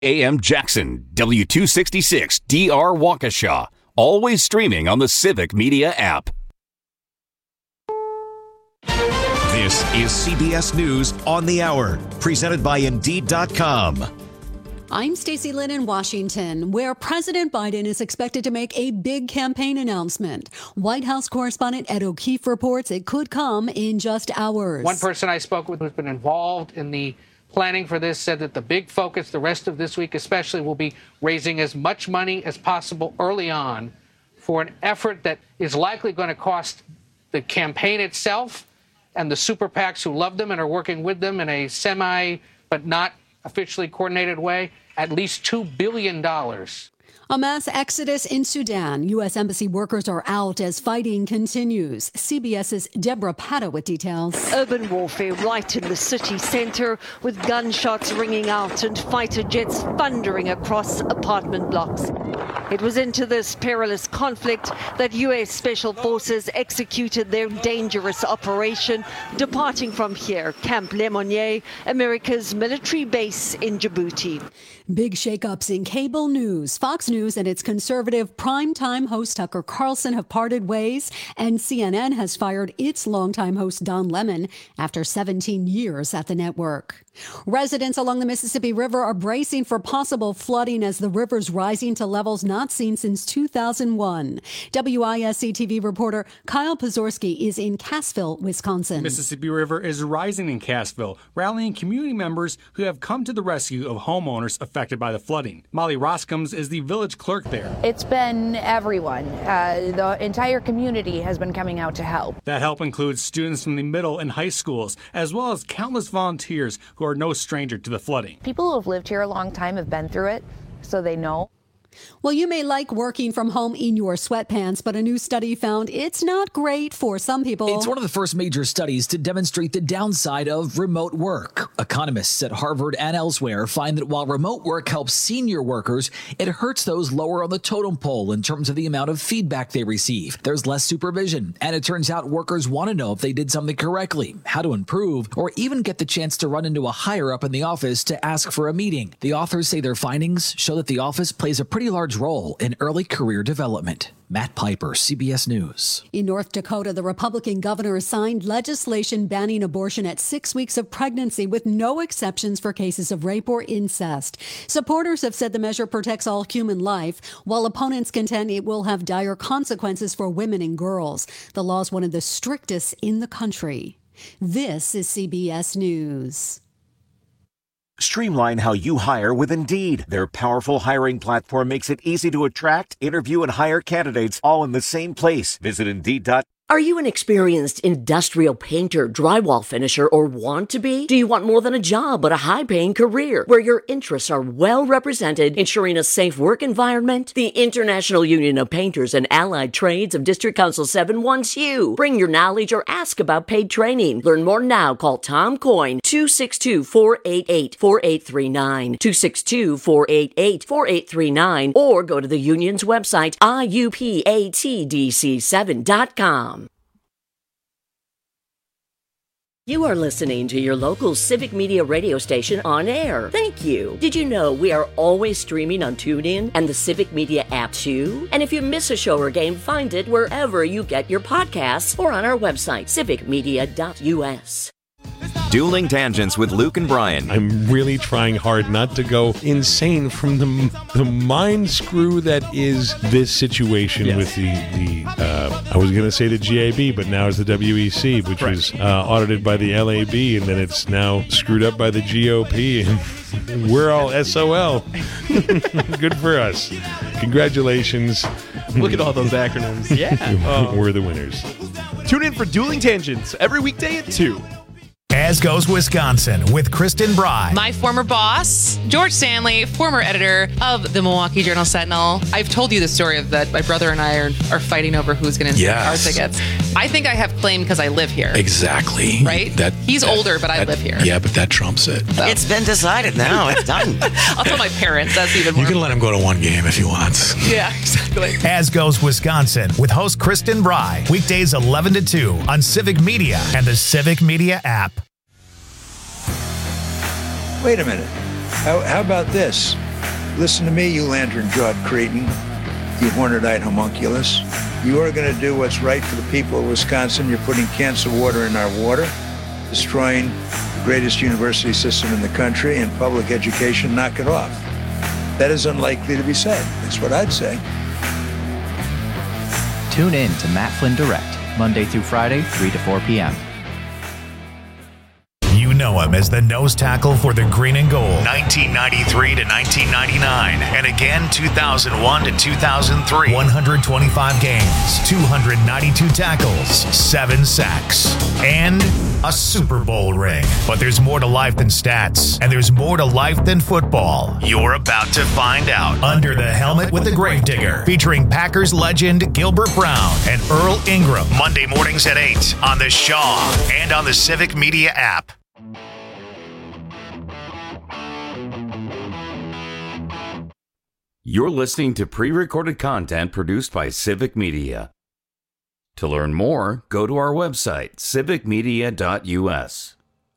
AM Jackson, W266 DR Waukesha. Always streaming on the Civic Media app. This is CBS News on the Hour, presented by Indeed.com. I'm Stacey Lynn in Washington, where President Biden is expected to make a big campaign announcement. White House correspondent Ed O'Keefe reports it could come in just hours. One person I spoke with who's been involved in the planning for this said that the big focus the rest of this week especially will be raising as much money as possible early on for an effort that is likely going to cost the campaign itself and the super PACs who love them and are working with them in a semi but not officially coordinated way, at least $2 billion. A mass exodus in Sudan. U.S. Embassy workers are out as fighting continues. CBS's Deborah Patta with details. Urban warfare right in the city centre, with gunshots ringing out and fighter jets thundering across apartment blocks. It was into this perilous conflict that U.S. Special Forces executed their dangerous operation, departing from here, Camp Lemonnier, America's military base in Djibouti. Big shakeups in cable news. Fox News and its conservative primetime host Tucker Carlson have parted ways, and CNN has fired its longtime host Don Lemon after 17 years at the network. Residents along the Mississippi River are bracing for possible flooding as the river's rising to levels not seen since 2001. WISC TV reporter Kyle Pazorski is in Cassville, Wisconsin. Mississippi River is rising in Cassville, rallying community members who have come to the rescue of homeowners affected by the flooding. Molly Roscombs is the village clerk there. It's been everyone. The entire community has been coming out to help. That help includes students from the middle and high schools, as well as countless volunteers who are no stranger to the flooding. People who have lived here a long time have been through it, so they know. Well, you may like working from home in your sweatpants, but a new study found it's not great for some people. It's one of the first major studies to demonstrate the downside of remote work. Economists at Harvard and elsewhere find that while remote work helps senior workers, it hurts those lower on the totem pole in terms of the amount of feedback they receive. There's less supervision, and it turns out workers want to know if they did something correctly, how to improve, or even get the chance to run into a higher up in the office to ask for a meeting. The authors say their findings show that the office plays a pretty large role in early career development. Matt Piper, CBS News. In North Dakota, the Republican governor signed legislation banning abortion at 6 weeks of pregnancy with no exceptions for cases of rape or incest. Supporters have said the measure protects all human life, while opponents contend it will have dire consequences for women and girls. The law is one of the strictest in the country. This is CBS News. Streamline how you hire with Indeed. Their powerful hiring platform makes it easy to attract, interview, and hire candidates all in the same place. Visit Indeed.com. Are you an experienced industrial painter, drywall finisher, or want to be? Do you want more than a job, but a high-paying career where your interests are well represented, ensuring a safe work environment? The International Union of Painters and Allied Trades of District Council 7 wants you. Bring your knowledge or ask about paid training. Learn more now. Call Tom Coyne, 262-488-4839, 262-488-4839, or go to the union's website, iupatdc7.com. You are listening to your local Civic Media radio station on air. Thank you. Did you know we are always streaming on TuneIn and the Civic Media app too? And if you miss a show or game, find it wherever you get your podcasts or on our website, civicmedia.us. Dueling Tangents with Luke and Brian. I'm really trying hard not to go insane from the mind screw that is this situation with the I was going to say the GAB, but now it's the WEC, which was audited by the LAB, and then it's now screwed up by the GOP, and we're all SOL. Good for us. Congratulations. Look at all those acronyms. Yeah. We're the winners. Tune in for Dueling Tangents every weekday at 2. As Goes Wisconsin with Kristen Bry. My former boss, George Stanley, former editor of the Milwaukee Journal-Sentinel. I've told you the story of that my brother and I are fighting over who's going to get our tickets. I think I have claim because I live here. Exactly. Right? He's older, but I live here. Yeah, but that trumps it. So. It's been decided now. It's done. I'll tell my parents. That's even more. You can let him go to one game if he wants. Yeah, exactly. As Goes Wisconsin with host Kristen Bry. Weekdays 11 to 2 on Civic Media and the Civic Media app. Wait a minute. How about this? Listen to me, you lantern-jawed cretin, you horned-eyed homunculus. You are going to do what's right for the people of Wisconsin. You're putting cancer water in our water, destroying the greatest university system in the country and public education. Knock it off. That is unlikely to be said. That's what I'd say. Tune in to Matt Flynn Direct, Monday through Friday, 3 to 4 p.m. You know him as the nose tackle for the Green and Gold, 1993 to 1999, and again 2001 to 2003. 125 games, 292 tackles, 7 sacks, and a Super Bowl ring. But there's more to life than stats, and there's more to life than football. You're about to find out. Under the Helmet with the Gravedigger, featuring Packers legend Gilbert Brown and Earl Ingram. Monday mornings at 8 on the Shaw and on the Civic Media app. You're listening to pre-recorded content produced by Civic Media. To learn more, go to our website, civicmedia.us.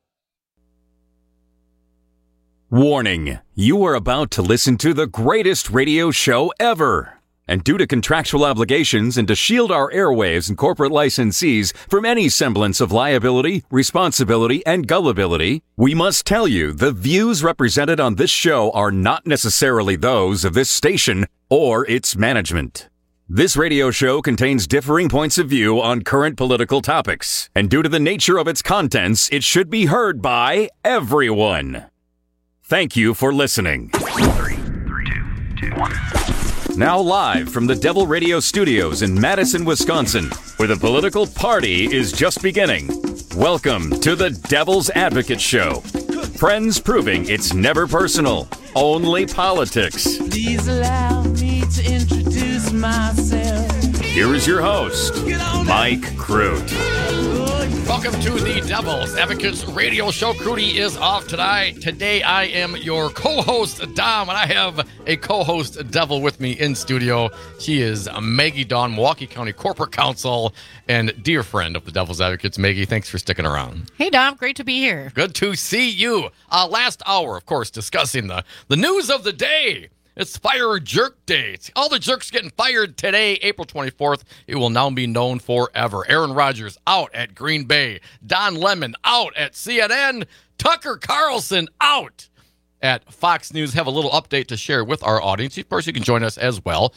Warning, you are about to listen to the greatest radio show ever. And due to contractual obligations and to shield our airwaves and corporate licensees from any semblance of liability, responsibility, and gullibility, we must tell you the views represented on this show are not necessarily those of this station or its management. This radio show contains differing points of view on current political topics, and due to the nature of its contents, it should be heard by everyone. Thank you for listening. 3, 2, 1. Now live from the Devil Radio Studios in Madison, Wisconsin, where the political party is just beginning. Welcome to the Devil's Advocate Show. Friends proving it's never personal, only politics. Please allow me to introduce myself. Here is your host, Mike Crute. Welcome to the Devil's Advocates Radio Show. Crudy is off tonight. Today I am your co-host, Dom, and I have a co-host, Devil, with me in studio. She is Maggie Dawn, Milwaukee County Corporate Counsel, and dear friend of the Devil's Advocates. Maggie, thanks for sticking around. Hey, Dom. Great to be here. Good to see you. Last hour, of course, discussing the news of the day. It's Fire Jerk Day. All the jerks getting fired today, April 24th. It will now be known forever. Aaron Rodgers out at Green Bay. Don Lemon out at CNN. Tucker Carlson out at Fox News. Have a little update to share with our audience. Of course, you can join us as well.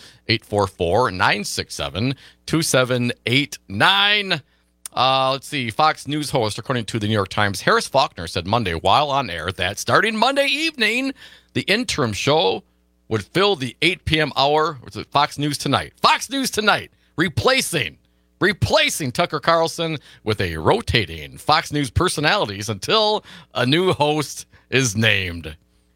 844-967-2789. Let's see. Fox News host, according to the New York Times, Harris Faulkner said Monday while on air that starting Monday evening, the interim show would fill the 8 p.m. hour with Fox News Tonight. Fox News Tonight, replacing Tucker Carlson with a rotating Fox News personalities until a new host is named.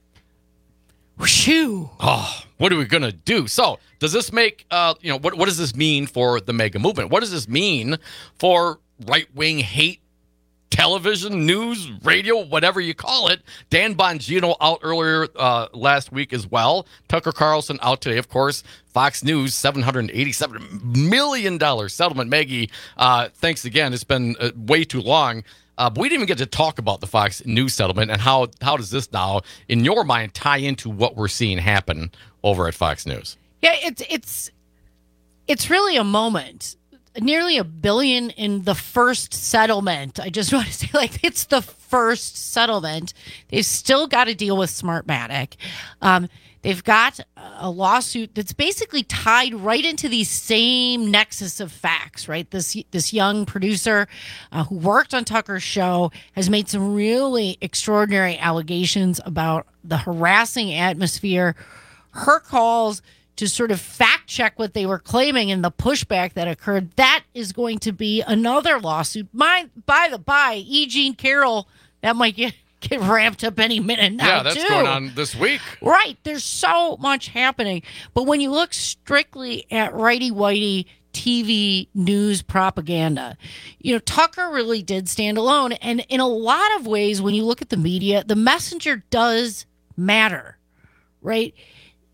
Whew. Oh, what are we going to do? So does this make, what does this mean for the MAGA movement? What does this mean for right-wing hate television, news, radio, whatever you call it? Dan Bongino out earlier last week as well. Tucker Carlson out today, of course. Fox News, $787 million settlement. Maggie, thanks again. It's been way too long. But we didn't even get to talk about the Fox News settlement and how does this now, in your mind, tie into what we're seeing happen over at Fox News? Yeah, it's really a moment. Nearly $1 billion in the first settlement. I just want to say, it's the first settlement. They've still got to deal with Smartmatic. They've got a lawsuit that's basically tied right into the same nexus of facts, right? This young producer who worked on Tucker's show has made some really extraordinary allegations about the harassing atmosphere, her calls to sort of fact check what they were claiming and the pushback that occurred. That is going to be another lawsuit. By the by, E. Jean Carroll, that might get ramped up any minute now, yeah, that's too. going on this week. Right. There's so much happening. But when you look strictly at righty-whitey TV news propaganda, Tucker really did stand alone. And in a lot of ways, when you look at the media, the messenger does matter, right?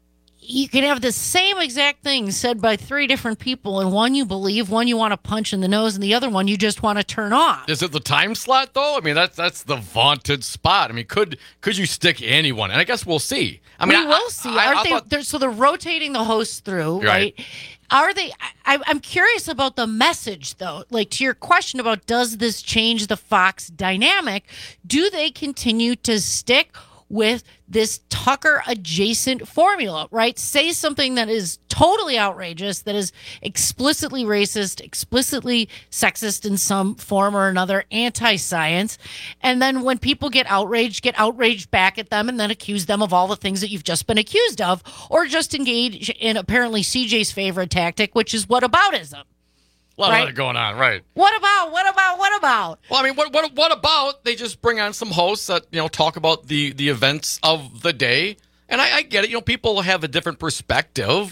you can have the same exact thing said by 3 different people, and one you believe, one you want to punch in the nose, and the other one you just want to turn off. Is it the time slot though? I mean, that's the vaunted spot. I mean, could you stick anyone? And I guess we'll see. I mean, we will see. So they're rotating the hosts through, right? Are they? I'm curious about the message, though. Like, to your question about does this change the Fox dynamic? Do they continue to stick with this Tucker adjacent formula, right? Say something that is totally outrageous, that is explicitly racist, explicitly sexist in some form or another, anti-science. And then when people get outraged back at them and then accuse them of all the things that you've just been accused of, or just engage in apparently CJ's favorite tactic, which is whataboutism. A lot of that going on, right? What about? Well, I mean, what about they just bring on some hosts that, talk about the events of the day? And I get it. People have a different perspective.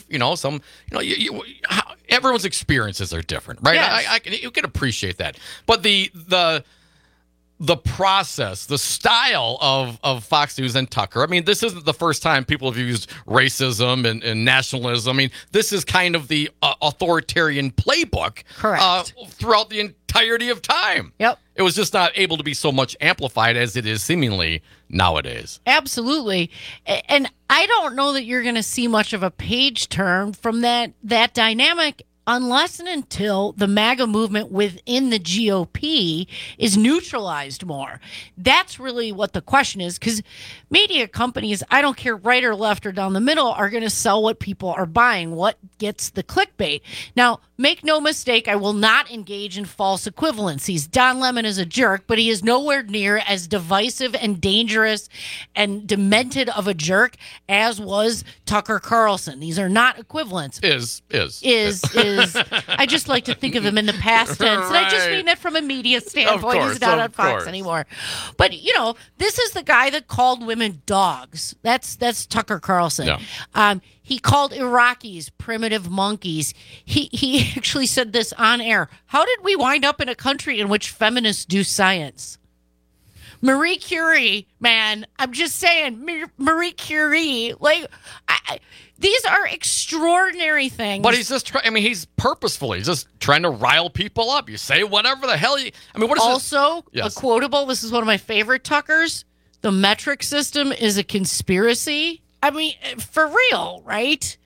Everyone's experiences are different, right? Yes. You can appreciate that. But the process, the style of Fox News and Tucker. I mean, this isn't the first time people have used racism and nationalism. I mean, this is kind of the authoritarian playbook. Correct. Throughout the entirety of time. Yep. It was just not able to be so much amplified as it is seemingly nowadays. Absolutely. And I don't know that you're going to see much of a page turn from that dynamic unless and until the MAGA movement within the GOP is neutralized more. That's really what the question is, because media companies, I don't care right or left or down the middle, are going to sell what people are buying, what gets the clickbait. Now, make no mistake, I will not engage in false equivalencies. Don Lemon is a jerk, but he is nowhere near as divisive and dangerous and demented of a jerk as was Tucker Carlson. These are not equivalents. Is. I just like to think of him in the past tense. And I just mean it from a media standpoint. He's not on Fox anymore. But, this is the guy that called women dogs. That's Tucker Carlson. Yeah. He called Iraqis primitive monkeys. He actually said this on air. How did we wind up in a country in which feminists do science? Marie Curie, man, I'm just saying, Marie Curie, these are extraordinary things. But he's just he's purposefully just trying to rile people up. You say whatever the hell what is also, this? Yes. A quotable, this is one of my favorite Tuckers, the metric system is a conspiracy. I mean, for real, right?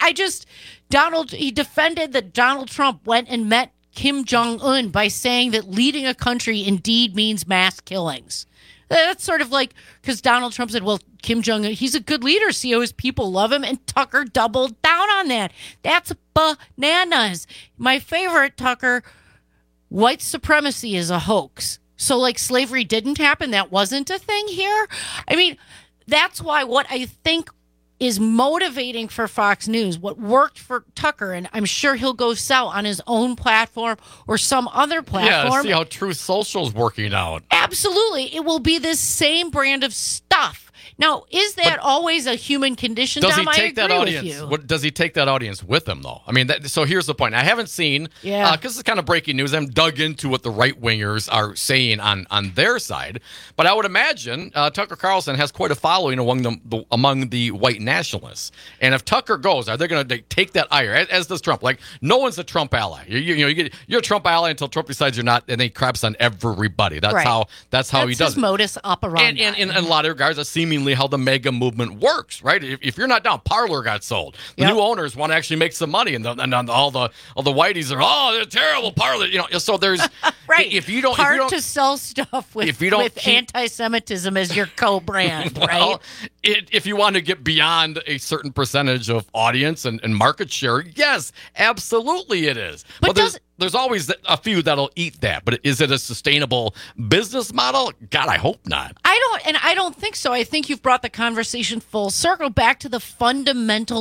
He defended that Donald Trump went and met Kim Jong-un by saying that leading a country indeed means mass killings. That's sort of like, because Donald Trump said, well, Kim Jong-un, he's a good leader. See how his people love him. And Tucker doubled down on that. That's bananas. My favorite, Tucker, white supremacy is a hoax. So slavery didn't happen. That wasn't a thing here. I mean, that's why what I think is motivating for Fox News, what worked for Tucker, and I'm sure he'll go sell on his own platform or some other platform. Yeah, see how Truth Social is working out. Absolutely. It will be this same brand of stuff. Now, is that always a human condition, Dom? I Does he take that audience? With you. Does he take that audience with him, though? I mean, so here's the point. I haven't seen, because it's kind of breaking news. I haven't dug into what the right-wingers are saying on their side. But I would imagine Tucker Carlson has quite a following among the white nationalists. And if Tucker goes, are they going to take that ire, as does Trump? No one's a Trump ally. You're a Trump ally until Trump decides you're not, and he craps on everybody. That's how he does it. That's his modus operandi. And in a lot of regards, that's seemingly how the mega movement works, right? If you're not down, Parler got sold. The new owners want to actually make some money, and all the whiteys are, they're terrible, Parler. So there's right. If you don't to sell stuff with anti-Semitism as your co-brand, well, right? If you want to get beyond a certain percentage of audience and market share, yes, absolutely it is. But there's always a few that'll eat that. But is it a sustainable business model? God, I hope not. I don't think so. I think you've brought the conversation full circle back to the fundamental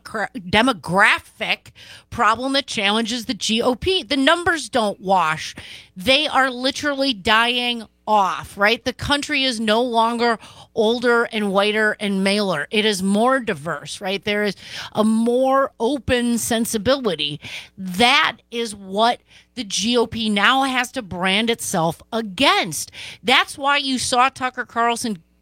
demographic problem that challenges the GOP. The numbers don't wash. They are literally dying off, right? The country is no longer older and whiter and maler. It is more diverse, right? There is a more open sensibility. That is what the GOP now has to brand itself against. That's why you saw Tucker Carlson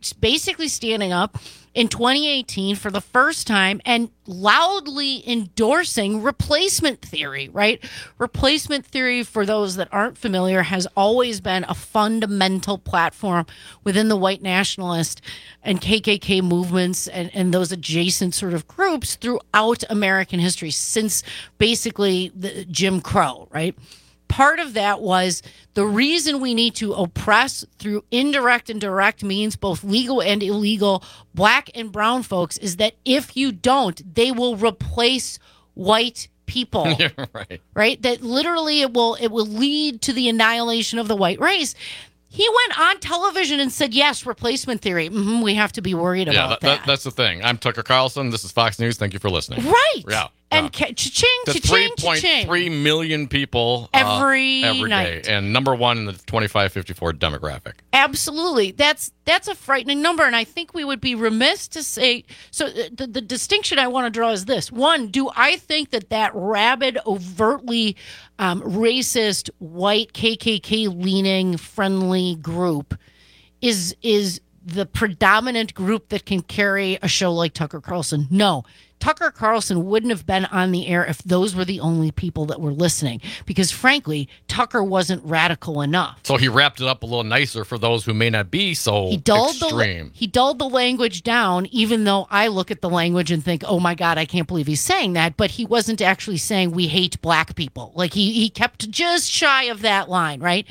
basically standing up in 2018 for the first time and loudly endorsing replacement theory, right? Replacement theory, for those that aren't familiar, has always been a fundamental platform within the white nationalist and KKK movements and those adjacent sort of groups throughout American history since basically the Jim Crow, right? Part of that was the reason we need to oppress through indirect and direct means, both legal and illegal, black and brown folks, is that if you don't, they will replace white people. Right? That literally it will lead to the annihilation of the white race. He went on television and said, yes, replacement theory. We have to be worried about that. That's the thing. I'm Tucker Carlson. This is Fox News. Thank you for listening. Right. Yeah. And cha-ching, cha-ching, cha-ching. 3.3 million people every night. Day. And number one in the 25-54 demographic. Absolutely. That's a frightening number. And I think we would be remiss to say, so the distinction I want to draw is this. One, do I think that rabid, overtly racist, white, KKK-leaning, friendly group is the predominant group that can carry a show like Tucker Carlson? No. Tucker Carlson wouldn't have been on the air if those were the only people that were listening, because frankly, Tucker wasn't radical enough. So he wrapped it up a little nicer for those who may not be so extreme. He dulled the language down, even though I look at the language and think, oh my God, I can't believe he's saying that. But he wasn't actually saying we hate black people. Like he kept just shy of that line, right?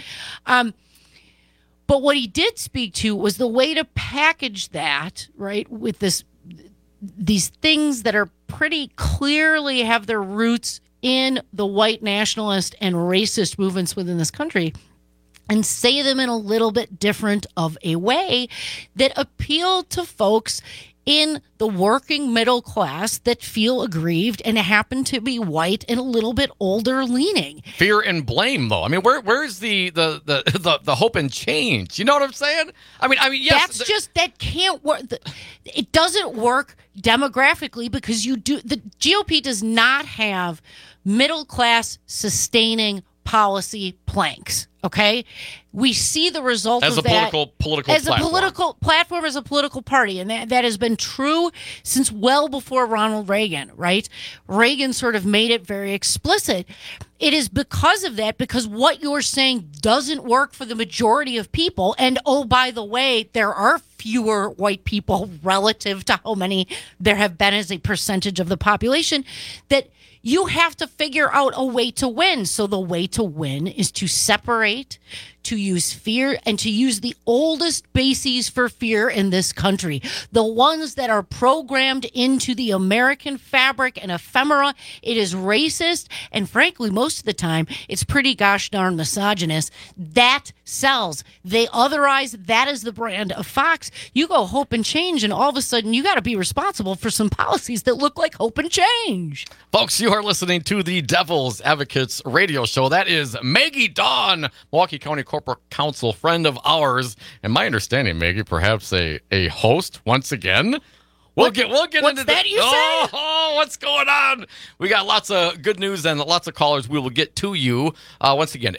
But what he did speak to was the way to package that, right, with these things that are pretty clearly have their roots in the white nationalist and racist movements within this country, and say them in a little bit different of a way that appeal to folks in the working middle class that feel aggrieved and happen to be white and a little bit older leaning. Fear and blame, though. I mean, where's the hope and change? You know what I'm saying? I mean, yes. That can't work. It doesn't work demographically because the GOP does not have middle class sustaining policy planks. Okay, we see the result of that political as a political platform, as a political party, and that has been true since well before Ronald Reagan. Right? Reagan sort of made it very explicit. It is because of that, because what you're saying doesn't work for the majority of people. And oh, by the way, there are fewer white people relative to how many there have been as a percentage of the population, that you have to figure out a way to win. So the way to win is to separate, to use fear, and to use the oldest bases for fear in this country. The ones that are programmed into the American fabric and ephemera. It is racist, and frankly, most of the time, it's pretty gosh darn misogynist. That sells. They otherize. That is the brand of Fox. You go hope and change, and all of a sudden, you got to be responsible for some policies that look like hope and change. Folks, you are listening to the Devil's Advocates radio show. That is Maggie Dawn, Milwaukee County Corporate Counsel, friend of ours, and my understanding, Maggie, perhaps a host once again. We'll get into that. You say? Oh, what's going on? We got lots of good news and lots of callers. We will get to you once again.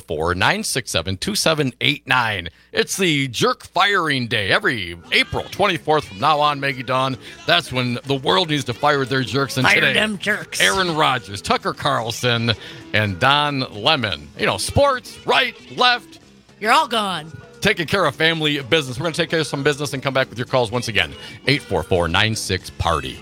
844-967-2789. It's the jerk firing day every April 24th from now on. Maggie Dawn. That's when the world needs to fire their jerks. And fire today, them jerks. Aaron Rodgers, Tucker Carlson, and Don Lemon. You know, sports, right, left. You're all gone. Taking care of family business. We're going to take care of some business and come back with your calls once again. 844-96-PARTY.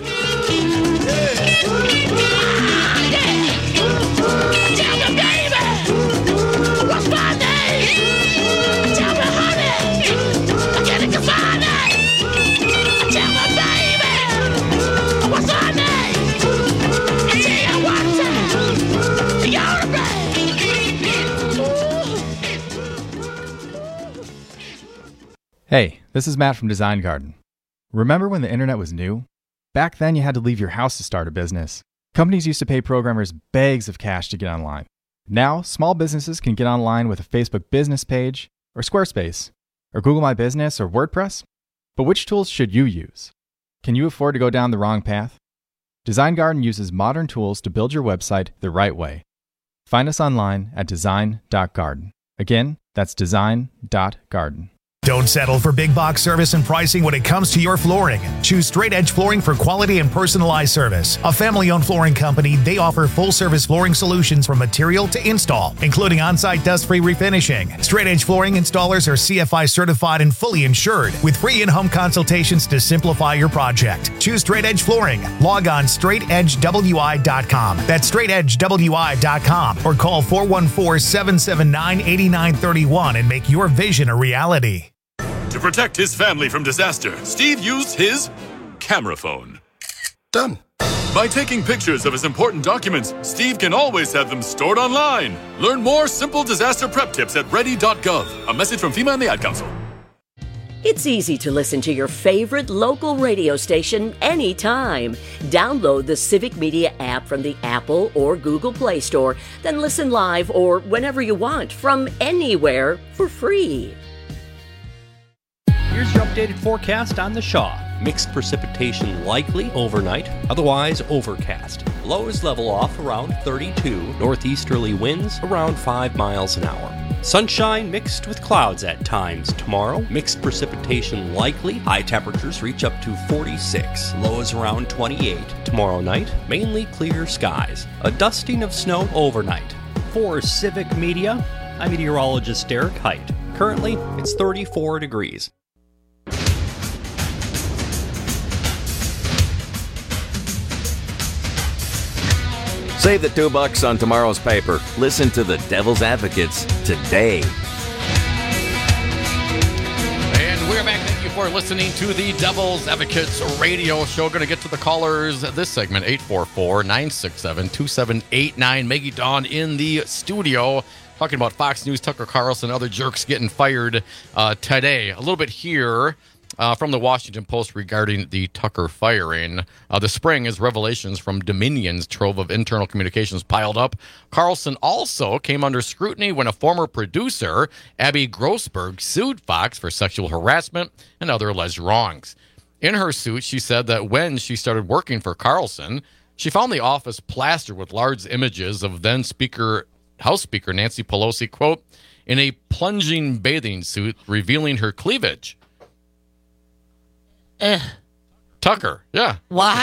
Hey, this is Matt from Design Garden. Remember when the internet was new? Back then, you had to leave your house to start a business. Companies used to pay programmers bags of cash to get online. Now, small businesses can get online with a Facebook business page, or Squarespace, or Google My Business, or WordPress. But which tools should you use? Can you afford to go down the wrong path? Design Garden uses modern tools to build your website the right way. Find us online at design.garden. Again, that's design.garden. Don't settle for big box service and pricing when it comes to your flooring. Choose Straight Edge Flooring for quality and personalized service. A family-owned flooring company, they offer full-service flooring solutions from material to install, including on-site dust-free refinishing. Straight Edge Flooring installers are CFI certified and fully insured, with free in-home consultations to simplify your project. Choose Straight Edge Flooring. Log on straightedgewi.com. That's straightedgewi.com, or call 414-779-8931 and make your vision a reality. To protect his family from disaster, Steve used his camera phone. Done. By taking pictures of his important documents, Steve can always have them stored online. Learn more simple disaster prep tips at ready.gov. A message from FEMA and the Ad Council. It's easy to listen to your favorite local radio station anytime. Download the Civic Media app from the Apple or Google Play Store, then listen live or whenever you want from anywhere for free. Here's your updated forecast on the Shaw. Mixed precipitation likely overnight, otherwise overcast. Lows level off around 32, northeasterly winds around 5 miles an hour. Sunshine mixed with clouds at times tomorrow. Mixed precipitation likely. High temperatures reach up to 46. Lows around 28. Tomorrow night, mainly clear skies. A dusting of snow overnight. For Civic Media, I'm meteorologist Derek Height. Currently, it's 34 degrees. Save the $2 on tomorrow's paper. Listen to the Devil's Advocates today. And we're back. Thank you for listening to the Devil's Advocates radio show. Going to get to the callers this segment, 844-967-2789. Maggie Dawn in the studio talking about Fox News, Tucker Carlson, other jerks getting fired today. A little bit here from the Washington Post regarding the Tucker firing. The spring, as revelations from Dominion's trove of internal communications piled up, Carlson also came under scrutiny when a former producer, Abby Grossberg, sued Fox for sexual harassment and other alleged wrongs. In her suit, she said that when she started working for Carlson, she found the office plastered with large images of then House Speaker Nancy Pelosi, quote, in a plunging bathing suit revealing her cleavage. Tucker, yeah.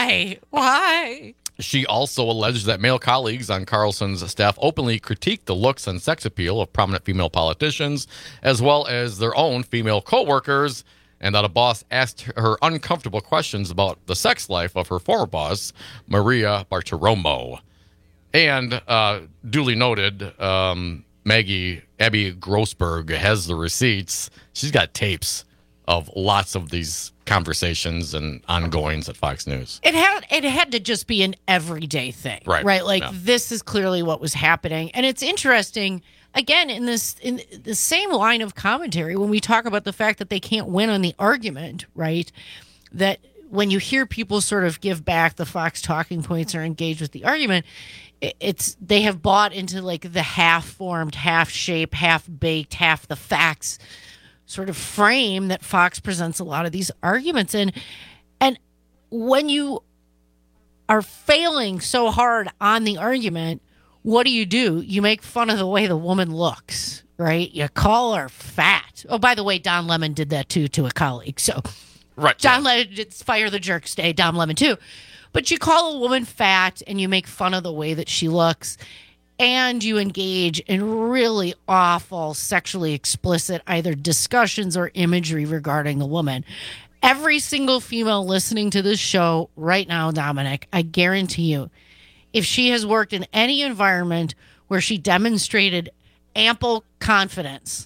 Why? She also alleged that male colleagues on Carlson's staff openly critiqued the looks and sex appeal of prominent female politicians, as well as their own female co-workers, and that a boss asked her uncomfortable questions about the sex life of her former boss, Maria Bartiromo. And duly noted, Abby Grossberg has the receipts. She's got tapes of lots of these conversations and ongoings at Fox News. It had to just be an everyday thing, right? Like this is clearly what was happening, and it's interesting. Again, in the same line of commentary, when we talk about the fact that they can't win on the argument, right? That when you hear people sort of give back the Fox talking points or engage with the argument, they have bought into like the half-formed, half-shaped, half-baked, half the facts sort of frame that Fox presents a lot of these arguments in. And when you are failing so hard on the argument, what do? You make fun of the way the woman looks, right? You call her fat. Oh, by the way, Don Lemon did that too to a colleague. So Don Lemon did Fire the Jerks Day, Don Lemon too. But you call a woman fat and you make fun of the way that she looks. And you engage in really awful, sexually explicit either discussions or imagery regarding a woman. Every single female listening to this show right now, Dominic, I guarantee you, if she has worked in any environment where she demonstrated ample confidence,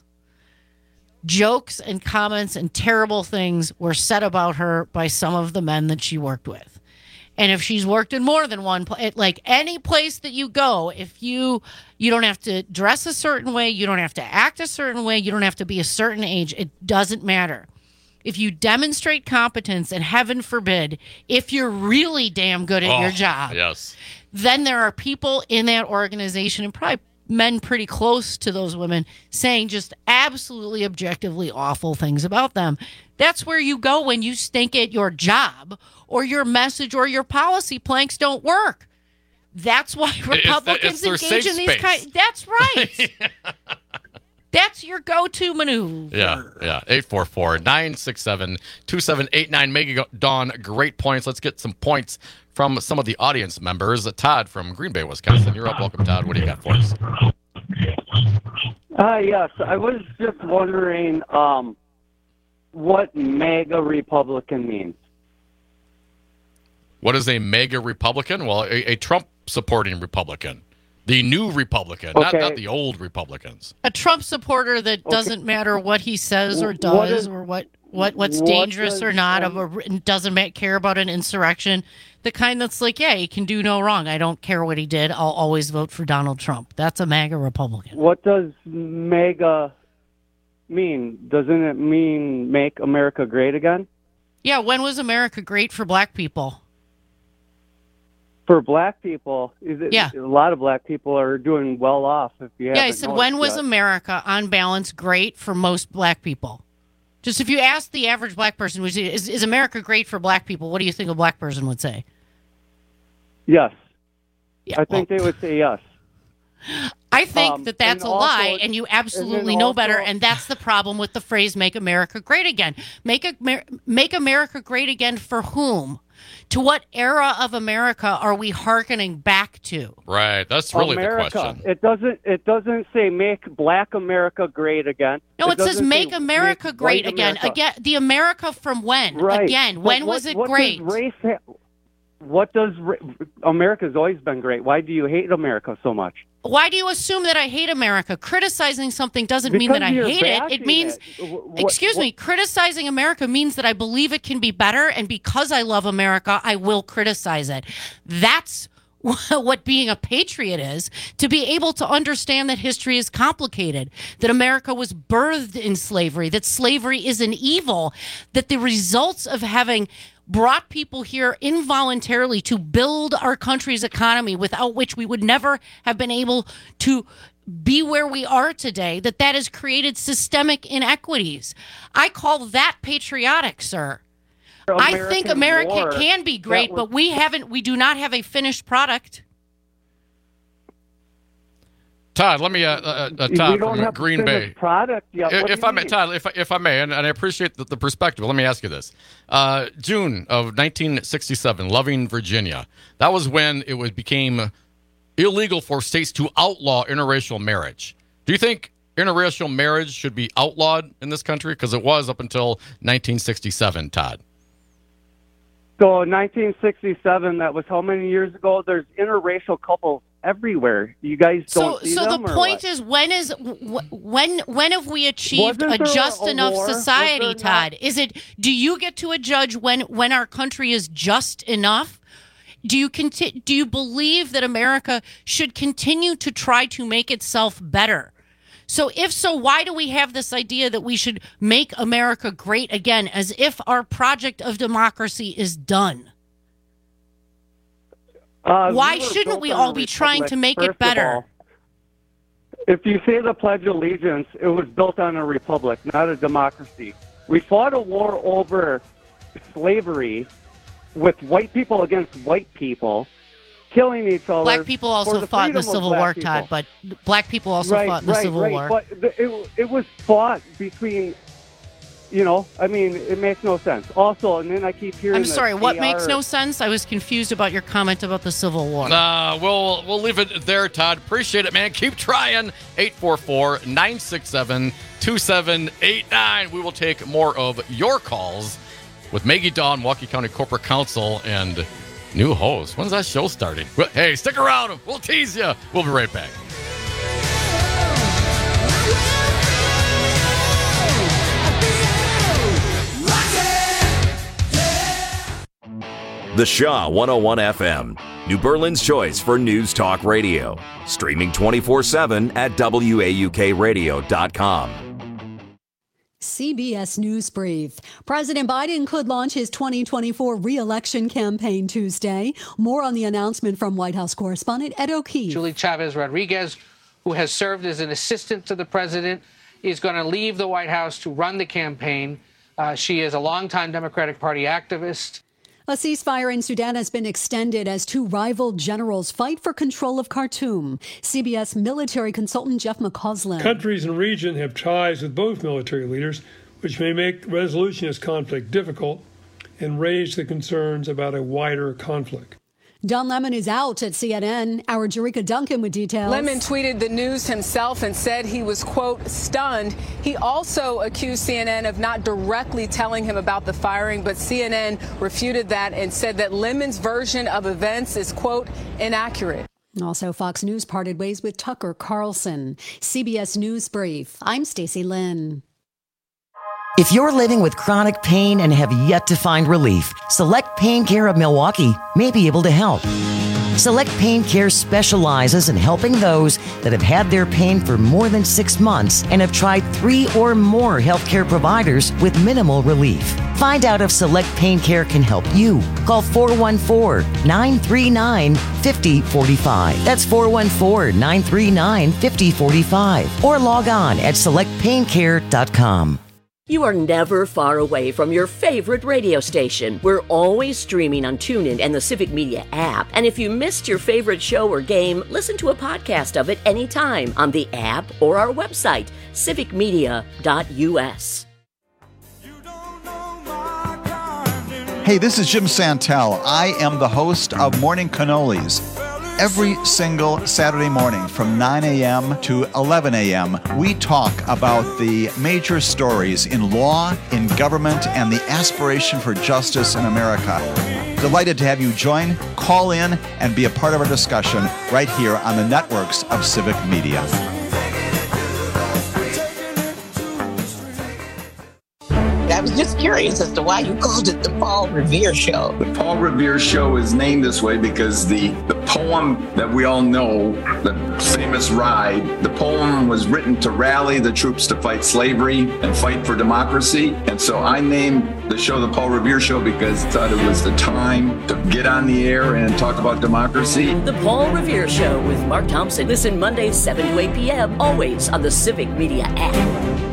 jokes and comments and terrible things were said about her by some of the men that she worked with. And if she's worked in more than one place, like any place that you go, if you don't have to dress a certain way, you don't have to act a certain way, you don't have to be a certain age, it doesn't matter. If you demonstrate competence, and heaven forbid, if you're really damn good at your job, then there are people in that organization, and probably men pretty close to those women, saying just absolutely objectively awful things about them. That's where you go when you stink at your job, or your message or your policy planks don't work. That's why Republicans engage in these kinds. That's right. That's your go-to maneuver. Yeah. 844-967-2789. Mega Dawn, great points. Let's get some points from some of the audience members. Todd from Green Bay, Wisconsin. You're up. Welcome, Todd. What do you got for us? Yes, I was just wondering what MAGA Republican means. What is a MAGA Republican? Well, a Trump-supporting Republican. The new Republican, not the old Republicans. A Trump supporter that doesn't matter what he says or does or what's dangerous or not, doesn't care about an insurrection. The kind that's like, yeah, he can do no wrong. I don't care what he did. I'll always vote for Donald Trump. That's a MAGA Republican. What does MAGA mean? Doesn't it mean make America great again? Yeah, when was America great for black people? For black people, a lot of black people are doing well off. I said, when was America, on balance, great for most black people? Just if you ask the average black person, is America great for black people, what do you think a black person would say? Yes. Yeah, I think they would say yes. I think that's a lie, and you absolutely know better, and that's the problem with the phrase "Make America Great Again." Make America great again for whom? To what era of America are we hearkening back to? Right, that's really the question. It doesn't say make Black America great again. No, it says make America great again. Again, the America from when? Right. Again, when was it great? America's always been great. Why do you hate America so much? Why do you assume that I hate America? Criticizing something doesn't mean that I hate it. It means, criticizing America means that I believe it can be better, and because I love America, I will criticize it. That's what being a patriot is, to be able to understand that history is complicated, that America was birthed in slavery, that slavery is an evil, that the results of having brought people here involuntarily to build our country's economy, without which we would never have been able to be where we are today, that has created systemic inequities. I call that patriotic, sir. I think America can be great, but we do not have a finished product. Todd, let me Todd from Green Bay. Product yet. If I may, Todd, if I may, and I appreciate the perspective. Let me ask you this: June of 1967, Loving, Virginia. That was when it became illegal for states to outlaw interracial marriage. Do you think interracial marriage should be outlawed in this country? Because it was up until 1967, Todd. So 1967, that was how many years ago? There's interracial couples everywhere. You guys don't see them? So the point is, when have we achieved a just enough society, Todd? Do you get to judge when our country is just enough? Do you believe that America should continue to try to make itself better? So if so, why do we have this idea that we should make America great again, as if our project of democracy is done? Why shouldn't we all be trying to make it better? If you say the Pledge of Allegiance, it was built on a republic, not a democracy. We fought a war over slavery with white people against white people, killing each other. Black people also fought in the Civil War, Todd, but black people also fought in the Civil War. But it was fought between, it makes no sense. Also, and then I keep hearing I'm sorry, what makes no sense? I was confused about your comment about the Civil War. We'll leave it there, Todd. Appreciate it, man. Keep trying. 844-967-2789. We will take more of your calls with Maggie Dawn, Milwaukee County Corporate Counsel, and new host. When's that show starting? Hey, stick around. We'll tease you. We'll be right back. The Shaw 101 FM, New Berlin's choice for news talk radio. Streaming 24/7 at WAUKradio.com. CBS News Brief. President Biden could launch his 2024 re-election campaign Tuesday. More on the announcement from White House correspondent Ed O'Keefe. Julie Chavez Rodriguez, who has served as an assistant to the president, is going to leave the White House to run the campaign. She is a longtime Democratic Party activist. A ceasefire in Sudan has been extended as two rival generals fight for control of Khartoum. CBS military consultant Jeff McCausland. Countries and region have ties with both military leaders, which may make resolution of this conflict difficult and raise the concerns about a wider conflict. Don Lemon is out at CNN. Our Jerika Duncan with details. Lemon tweeted the news himself and said he was, quote, stunned. He also accused CNN of not directly telling him about the firing, but CNN refuted that and said that Lemon's version of events is, quote, inaccurate. Also, Fox News parted ways with Tucker Carlson. CBS News Brief. I'm Stacey Lynn. If you're living with chronic pain and have yet to find relief, Select Pain Care of Milwaukee may be able to help. Select Pain Care specializes in helping those that have had their pain for more than 6 months and have tried 3 or more healthcare providers with minimal relief. Find out if Select Pain Care can help you. Call 414-939-5045. That's 414-939-5045. Or log on at selectpaincare.com. You are never far away from your favorite radio station. We're always streaming on TuneIn and the Civic Media app. And if you missed your favorite show or game, listen to a podcast of it anytime on the app or our website, civicmedia.us. Hey, this is Jim Santel. I am the host of Morning Cannolis. Every single Saturday morning from 9 a.m. to 11 a.m., we talk about the major stories in law, in government, and the aspiration for justice in America. Delighted to have you join, call in, and be a part of our discussion right here on the networks of Civic Media. I was just curious as to why you called it the Paul Revere Show. The Paul Revere Show is named this way because the poem that we all know, the famous Ride, the poem was written to rally the troops to fight slavery and fight for democracy. And so I named the show the Paul Revere Show because I thought it was the time to get on the air and talk about democracy. The Paul Revere Show with Mark Thompson. Listen Mondays 7 to 8 p.m. always on the Civic Media app.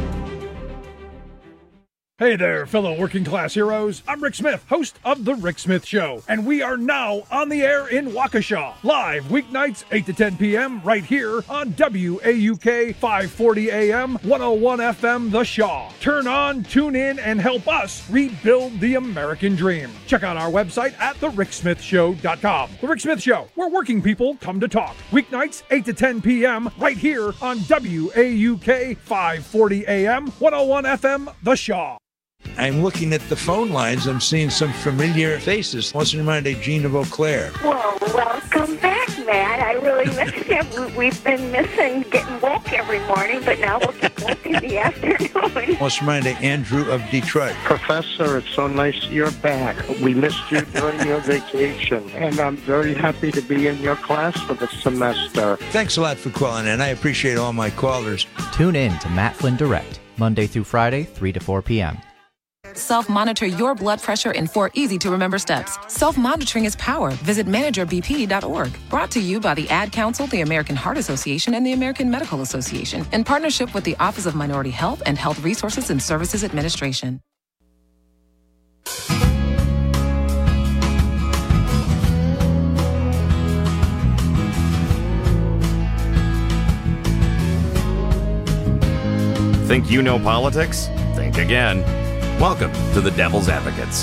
Hey there, fellow working class heroes. I'm Rick Smith, host of The Rick Smith Show, and we are now on the air in Waukesha, live weeknights 8 to 10 p.m. right here on WAUK 540 AM, 101 FM The Shaw. Turn on, tune in, and help us rebuild the American dream. Check out our website at thericksmithshow.com. The Rick Smith Show, where working people come to talk. Weeknights 8 to 10 p.m. right here on WAUK 540 AM, 101 FM The Shaw. I'm looking at the phone lines. I'm seeing some familiar faces. What's in mind of Gene of Eau Claire? Well, welcome back, Matt. I really missed you. We've been missing getting woke every morning, but now we'll get woke in the afternoon. What's in mind of Andrew of Detroit? Professor, it's so nice you're back. We missed you during your vacation, and I'm very happy to be in your class for the semester. Thanks a lot for calling in. I appreciate all my callers. Tune in to Matt Flynn Direct, Monday through Friday, 3 to 4 p.m. Self-monitor your blood pressure in 4 easy-to-remember steps. Self-monitoring is power. Visit managerbp.org. Brought to you by the Ad Council, the American Heart Association, and the American Medical Association, in partnership with the Office of Minority Health and Health Resources and Services Administration. Think you know politics? Think again. Welcome to the Devil's Advocates.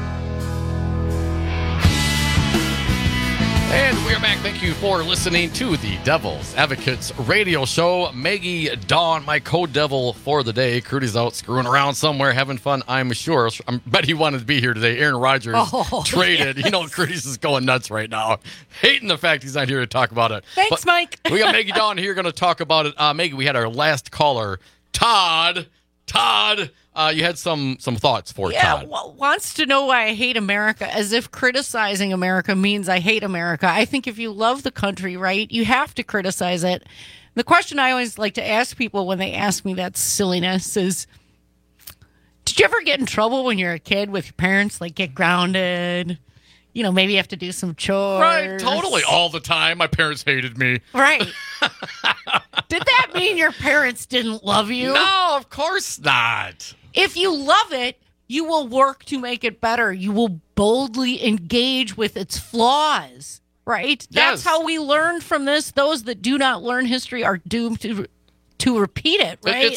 And we are back. Thank you for listening to the Devil's Advocates radio show. Maggie Dawn, my co-devil for the day. Crudy's out screwing around somewhere, having fun, I'm sure. I bet he wanted to be here today. Aaron Rodgers traded. Yeah. You know, Crudy's is going nuts right now. Hating the fact he's not here to talk about it. Thanks, Mike. We got Maggie Dawn here going to talk about it. Maggie, we had our last caller, Todd. You had some thoughts for Todd. Wants to know why I hate America, as if criticizing America means I hate America. I think if you love the country, right, you have to criticize it. The question I always like to ask people when they ask me that silliness is, did you ever get in trouble when you're a kid with your parents, like get grounded? You know, maybe you have to do some chores. Right, totally. All the time. My parents hated me. Right. Did that mean your parents didn't love you? No, of course not. If you love it, you will work to make it better. You will boldly engage with its flaws, right? That's how we learn from this. Those that do not learn history are doomed to repeat it, right?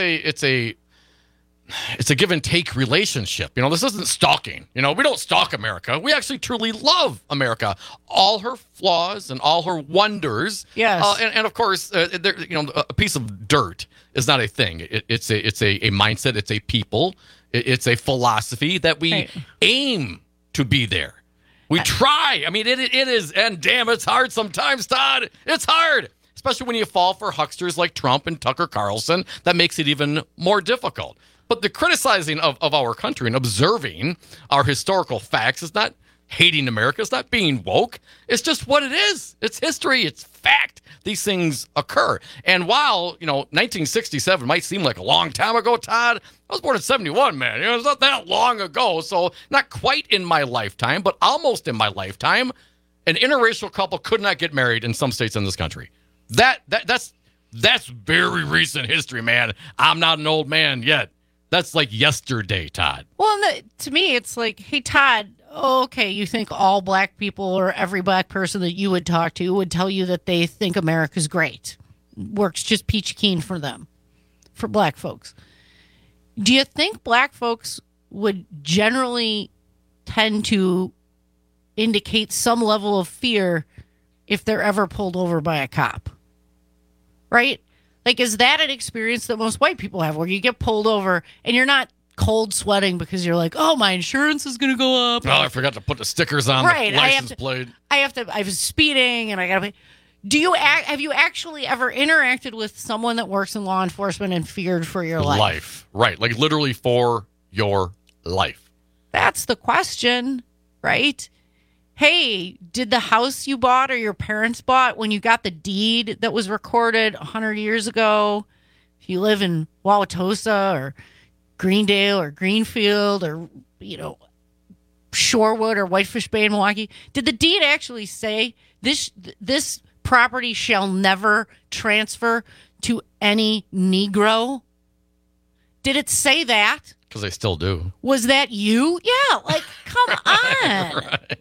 It's a give and take relationship. This isn't stalking. We don't stalk America. We actually truly love America, all her flaws and all her wonders. Yes. And of course, a piece of dirt is not a thing. It's a mindset. It's a people. It's a philosophy that we aim to be there. We try. I mean, it is, and damn, it's hard sometimes, Todd. It's hard, especially when you fall for hucksters like Trump and Tucker Carlson. That makes it even more difficult. But the criticizing of our country and observing our historical facts is not hating America. It's not being woke. It's just what it is. It's history. It's fact. These things occur. And while, 1967 might seem like a long time ago, Todd, I was born in 71, man. It's not that long ago. So not quite in my lifetime, but almost in my lifetime, an interracial couple could not get married in some states in this country. That's very recent history, man. I'm not an old man yet. That's like yesterday, Todd. Well, to me, it's like, hey, Todd, okay, you think all black people or every black person that you would talk to would tell you that they think America's great. Works just peachy keen for them, for black folks. Do you think black folks would generally tend to indicate some level of fear if they're ever pulled over by a cop? Right? Like, is that an experience that most white people have where you get pulled over and you're not cold sweating because you're like, oh, my insurance is going to go up? Oh, I forgot to put the stickers on the license plate. I was speeding and I got to pay. Have you actually ever interacted with someone that works in law enforcement and feared for your life? Right. Like literally for your life. That's the question, right? Hey, did the house you bought or your parents bought when you got the deed that was recorded 100 years ago, if you live in Wauwatosa or Greendale or Greenfield or, Shorewood or Whitefish Bay in Milwaukee, did the deed actually say this property shall never transfer to any Negro? Did it say that? Because they still do. Was that you? Yeah, like, come on. Right.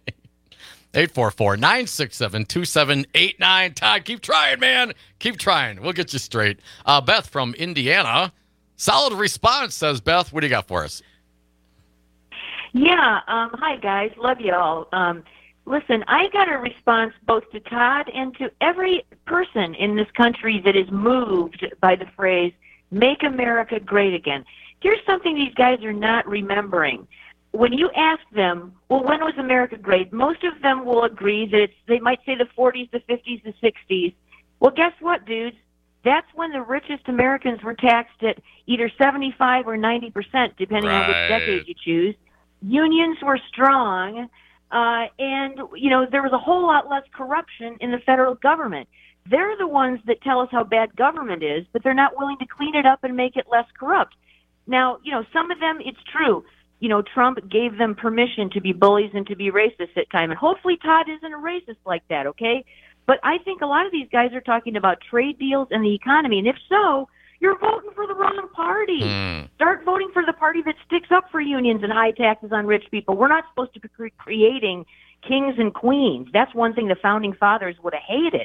844-967-2789. Todd, keep trying, man. Keep trying. We'll get you straight. Beth from Indiana. Solid response, says Beth. What do you got for us? Yeah. Hi, guys. Love you all. Listen, I got a response both to Todd and to every person in this country that is moved by the phrase, make America great again. Here's something these guys are not remembering. When you ask them, well, when was America great? Most of them will agree that they might say the 40s, the 50s, the 60s. Well, guess what, dudes? That's when the richest Americans were taxed at either 75 or 90%, depending on which decade you choose. Unions were strong, and, there was a whole lot less corruption in the federal government. They're the ones that tell us how bad government is, but they're not willing to clean it up and make it less corrupt. Now, some of them, it's true. Trump gave them permission to be bullies and to be racist at time. And hopefully Todd isn't a racist like that, okay? But I think a lot of these guys are talking about trade deals and the economy. And if so, you're voting for the wrong party. Start voting for the party that sticks up for unions and high taxes on rich people. We're not supposed to be creating kings and queens. That's one thing the founding fathers would have hated.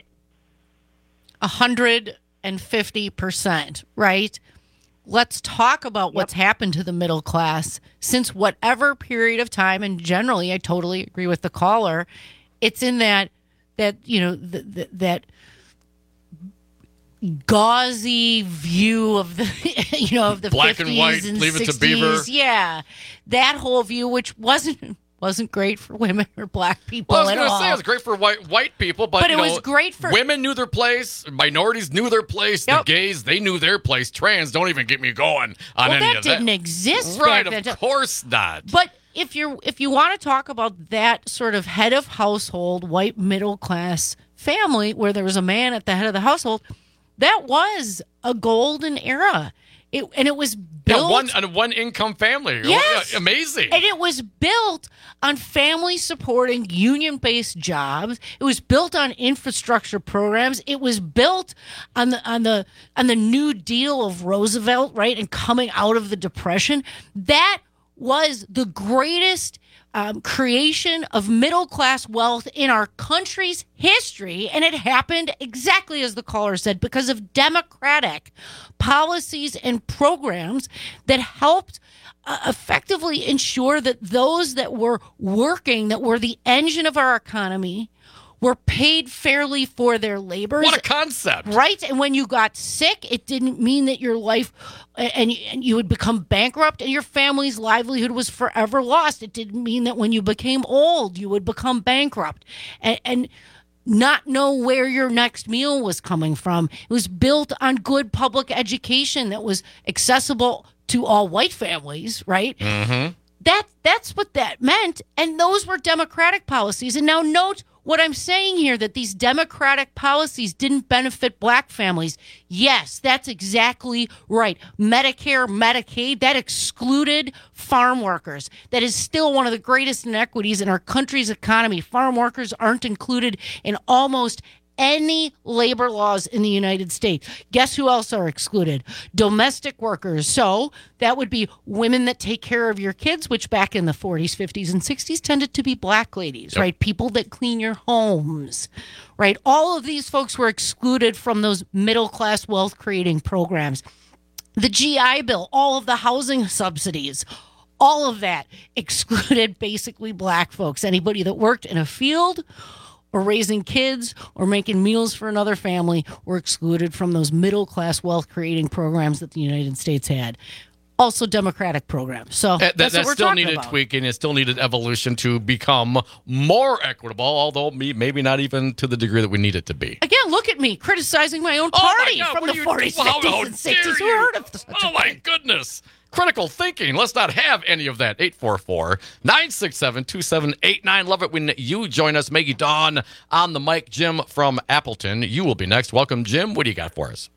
150%, right? Let's talk about what's happened to the middle class since whatever period of time, and generally I totally agree with the caller, it's in that gauzy view of the of the black 50s and white, and leave 60s. it to Beaver. Yeah, that whole view, which wasn't great for women or black people. Well, I was going to say it was great for white people, but it was great for women. Knew their place. Minorities knew their place. The gays, they knew their place. Trans, don't even get me going on any of that. That didn't exist, right? Back then. Of course not. But if you want to talk about that sort of head of household, white middle class family where there was a man at the head of the household, that was a golden era. It was built one income family. Yes. Amazing. And it was built on family supporting union-based jobs. It was built on infrastructure programs. It was built on the New Deal of Roosevelt, right? And coming out of the Depression. That was the greatest creation of middle-class wealth in our country's history, and it happened exactly as the caller said, because of democratic policies and programs that helped effectively ensure that those that were working, that were the engine of our economy, were paid fairly for their labor. What a concept. Right? And when you got sick, it didn't mean that your life and you would become bankrupt and your family's livelihood was forever lost. It didn't mean that when you became old, you would become bankrupt and not know where your next meal was coming from. It was built on good public education that was accessible to all white families, right? Mm-hmm. That's what that meant. And those were democratic policies. And now note what I'm saying here, that these democratic policies didn't benefit black families. Yes, that's exactly right. Medicare, Medicaid, that excluded farm workers. That is still one of the greatest inequities in our country's economy. Farm workers aren't included in almost any labor laws in the United States. Guess who else are excluded? Domestic workers. So that would be women that take care of your kids, which back in the 40s, 50s, and 60s tended to be black ladies, right? People that clean your homes, right? All of these folks were excluded from those middle-class wealth-creating programs. The GI Bill, all of the housing subsidies, all of that excluded basically black folks. Anybody that worked in a field or raising kids or making meals for another family were excluded from those middle-class wealth-creating programs that the United States had. Also democratic programs. So that's what we're still talking needed about. tweaking. It still needed evolution to become more equitable, although maybe not even to the degree that we need it to be. Again, look at me criticizing my own party from the 40s, 50s, and 60s. Who heard of such Oh, my goodness. Critical thinking. Let's not have any of that. 844-967-2789. Love it when you join us. Maggie Dawn on the mic. Jim from Appleton. You will be next. Welcome, Jim. What do you got for us?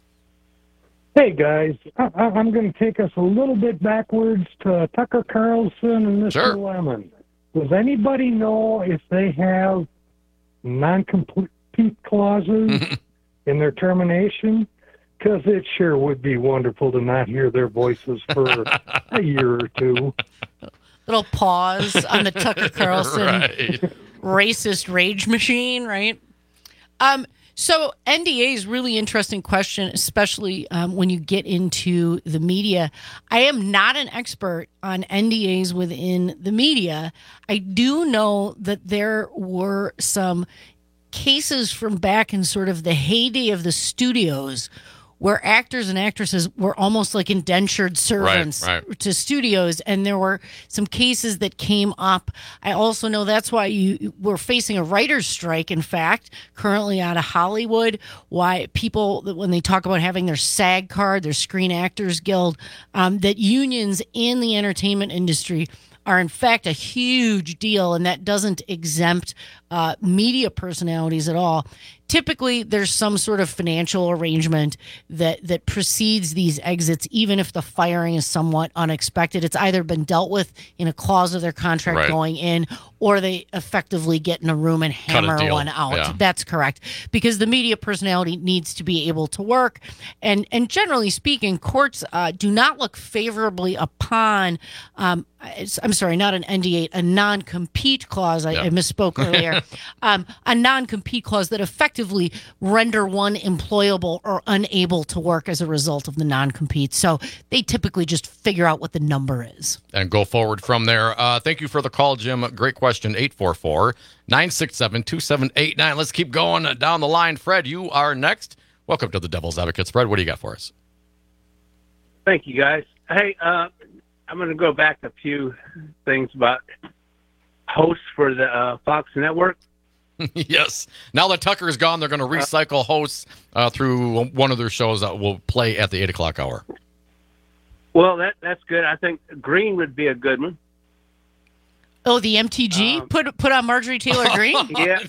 Hey, guys. I'm going to take us a little bit backwards to Tucker Carlson and Mr. Lemon. Does anybody know if they have non-compete clauses in their termination? Because it sure would be wonderful to not hear their voices for a year or two. Little pause on the Tucker Carlson racist rage machine, right? So NDA is really interesting question, especially when you get into the media. I am not an expert on NDAs within the media. I do know that there were some cases from back in sort of the heyday of the studios where actors and actresses were almost like indentured servants to studios, and there were some cases that came up. I also know that's why you were facing a writer's strike, in fact, currently out of Hollywood, why people, when they talk about having their SAG card, their Screen Actors Guild, that unions in the entertainment industry are in fact a huge deal, and that doesn't exempt media personalities at all. Typically, there's some sort of financial arrangement that precedes these exits, even if the firing is somewhat unexpected. It's either been dealt with in a clause of their contract going in, or they effectively get in a room and hammer one out. Yeah. That's correct. Because the media personality needs to be able to work. And generally speaking, courts do not look favorably upon, I'm sorry, not an NDA, a non-compete clause. I misspoke earlier. A non-compete clause that effectively render one employable or unable to work as a result of the non-compete. So they typically just figure out what the number is. And go forward from there. Thank you for the call, Jim. Great question. 844-967-2789. Let's keep going down the line. Fred, you are next. Welcome to the Devil's Advocates. Fred, what do you got for us? Thank you, guys. Hey, I'm going to go back a few things about hosts for the Fox Network. Yes. Now that Tucker is gone, they're going to recycle hosts through one of their shows that will play at the 8 o'clock hour. Well, that's good. I think Green would be a good one. Oh, the MTG? Put on Marjorie Taylor Greene? Yeah.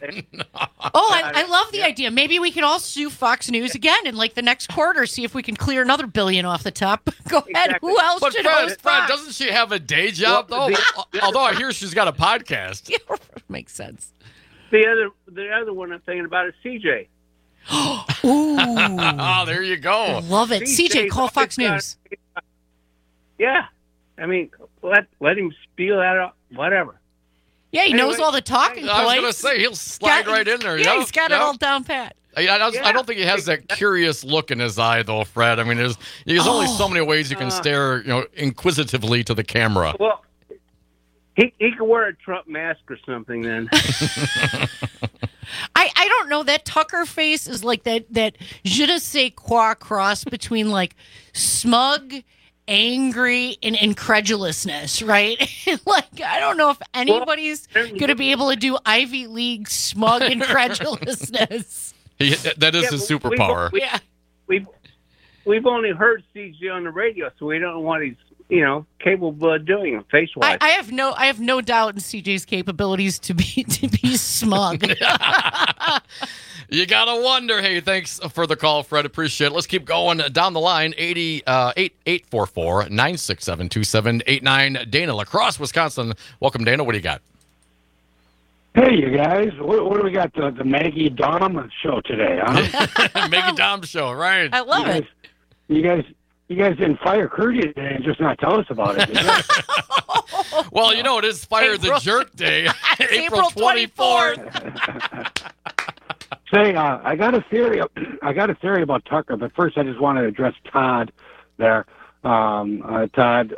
I love the idea. Maybe we can all sue Fox News again in like the next quarter, see if we can clear another $1 billion off the top. Go ahead. Who else should host Fred, Fox? doesn't she have a day job, though? Although I hear she's got a podcast. Yeah, makes sense. The other one I'm thinking about is CJ. Ooh. Oh, there you go. Love it. CJ, call Fox News. Yeah. I mean, let him spiel that out, whatever. Yeah, he knows all the talking points. I was going to say, he'll slide right in there. Yeah, he's got it all down pat. I don't think he has that curious look in his eye, though, Fred. I mean, there's only so many ways you can stare, inquisitively to the camera. Well, he could wear a Trump mask or something then. I don't know. That Tucker face is like that je ne sais quoi cross between like smug, angry, and incredulousness, right? Like, I don't know if anybody's going to be able to do Ivy League smug incredulousness. That is his superpower. We've only heard CJ on the radio, so we don't know what he's capable of doing face-wise. I have no doubt in CJ's capabilities to be smug. You gotta wonder. Hey, thanks for the call, Fred. Appreciate it. Let's keep going down the line. 844-967-2789. Dana, La Crosse, Wisconsin. Welcome, Dana. What do you got? Hey, you guys. What do we got? The Maggie Dom show today, huh? Maggie Dom show, right? I love it. You guys didn't fire Curdy today and just not tell us about it. Well, it is Fire the Jerk Day, April 24th. Say, I got a theory about Tucker, but first I just want to address Todd there. Todd,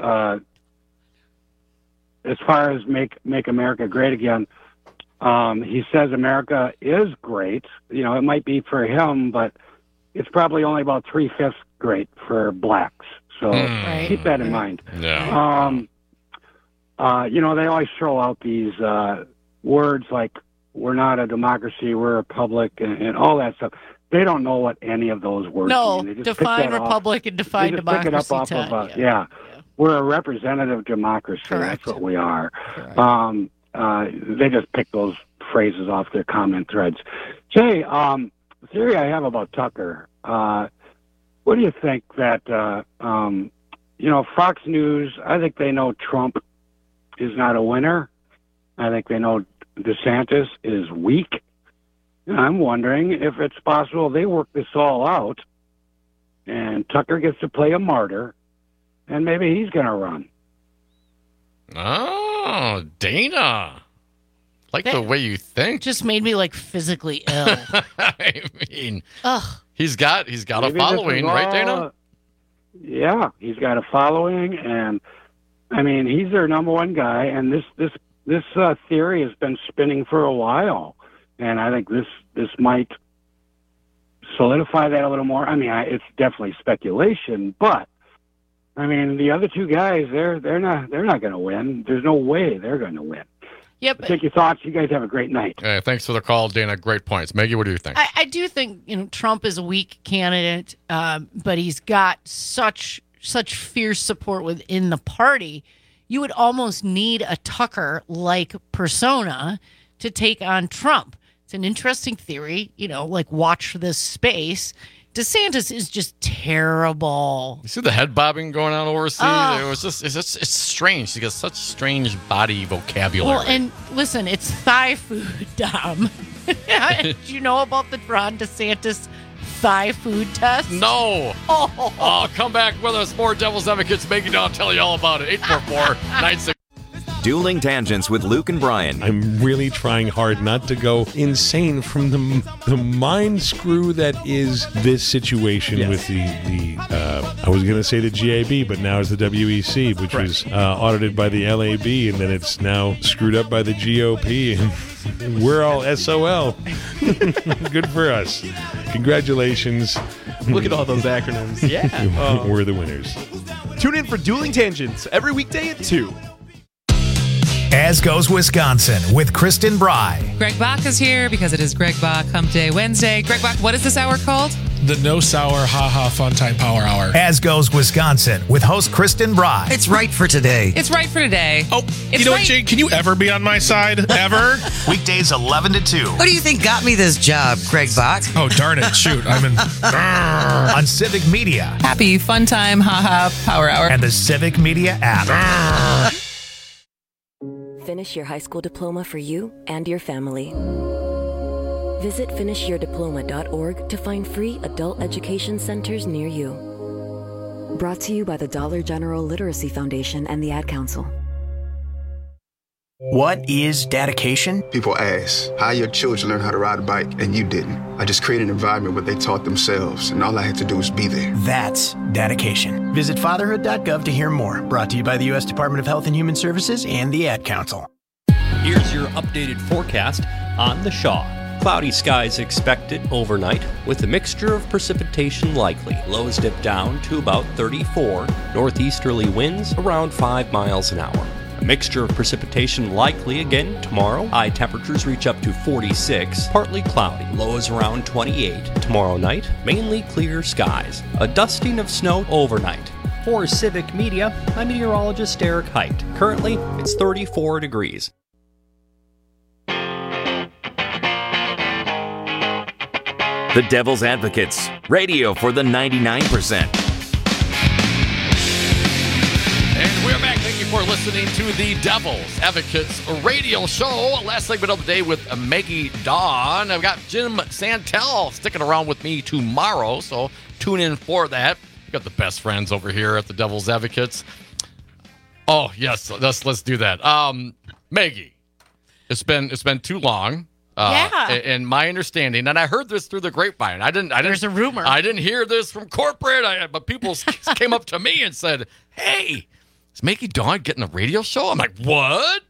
as far as make America great again, he says America is great. It might be for him, but it's probably only about 3/5 great for blacks. So keep that in mind. Yeah. They always throw out these words like, we're not a democracy, we're a republic, and all that stuff. They don't know what any of those words mean. They just define republic and define democracy. Pick it up off of we're a representative democracy. Correct. That's what we are. They just pick those phrases off their comment threads. Say, the theory I have about Tucker, what do you think that, Fox News, I think they know Trump is not a winner. I think they know DeSantis is weak. And I'm wondering if it's possible they work this all out and Tucker gets to play a martyr and maybe he's going to run. Oh, Dana. The way you think. Just made me physically ill. I mean, he's got a following, right, Dana? Yeah, he's got a following, and I mean, he's their number one guy, and this theory has been spinning for a while, and I think this might solidify that a little more. I mean, it's definitely speculation, but I mean, the other two guys, they're not going to win. There's no way they're going to win. Yep. Take your thoughts. You guys have a great night. Hey, thanks for the call, Dana. Great points. Maggie, what do you think? I do think Trump is a weak candidate, but he's got such fierce support within the party. You would almost need a Tucker-like persona to take on Trump. It's an interesting theory, watch this space. DeSantis is just terrible. You see the head bobbing going on overseas? It's strange. He got such strange body vocabulary. Well, and listen, it's thigh food, Dom. Do you know about the Ron DeSantis thigh food test? No. Oh, come back with us. More Devil's Advocates. Maggie Dawn tell you all about it. 844-96. Dueling Tangents with Luke and Brian. I'm really trying hard not to go insane from the mind screw that is this situation with the I was going to say the GAB, but now it's the WEC, which was audited by the LAB, and then it's now screwed up by the GOP, and we're all SOL. Good for us. Congratulations. Look at all those acronyms. Yeah. We're the winners. Tune in for Dueling Tangents every weekday at 2. As Goes Wisconsin with Kristen Bry. Greg Bach is here because it is Greg Bach Hump Day Wednesday. Greg Bach, what is this hour called? The No Sour Ha Ha Fun Time Power Hour. As Goes Wisconsin with host Kristen Bry. It's right for today. It's right for today. Oh, you know what, Jake? Can you ever be on my side? Ever? Weekdays 11 to 2. What do you think got me this job, Greg Bach? Oh, darn it. Shoot. I'm in. On Civic Media. Happy Fun Time Ha Ha Power Hour. And the Civic Media app. Finish your high school diploma for you and your family. Visit finishyourdiploma.org to find free adult education centers near you. Brought to you by the Dollar General Literacy Foundation and the Ad Council. What is dedication? People ask, how your children learn how to ride a bike and you didn't? I just created an environment where they taught themselves, and all I had to do was be there. That's dedication. Visit fatherhood.gov to hear more. Brought to you by the U.S. Department of Health and Human Services and the Ad Council. Here's your updated forecast on the Shaw. Cloudy skies expected overnight with a mixture of precipitation likely. Lows dip down to about 34. Northeasterly winds around 5 miles an hour. A mixture of precipitation likely again tomorrow. High temperatures reach up to 46. Partly cloudy. Lows around 28. Tomorrow night, mainly clear skies. A dusting of snow overnight. For Civic Media, I'm meteorologist Eric Height. Currently, it's 34 degrees. The Devil's Advocates, radio for the 99%. And we're back. Thank you for listening to the Devil's Advocates radio show. Last segment of the day with Maggie Dawn. I've got Jim Santel sticking around with me tomorrow, so tune in for that. We've got the best friends over here at the Devil's Advocates. Oh, yes, let's do that. Maggie, it's been too long. Yeah. And my understanding, and I heard this through the grapevine. There's a rumor. I didn't hear this from corporate, but people came up to me and said, "Hey, is Maggie Dawn getting a radio show?" I'm like, "What?"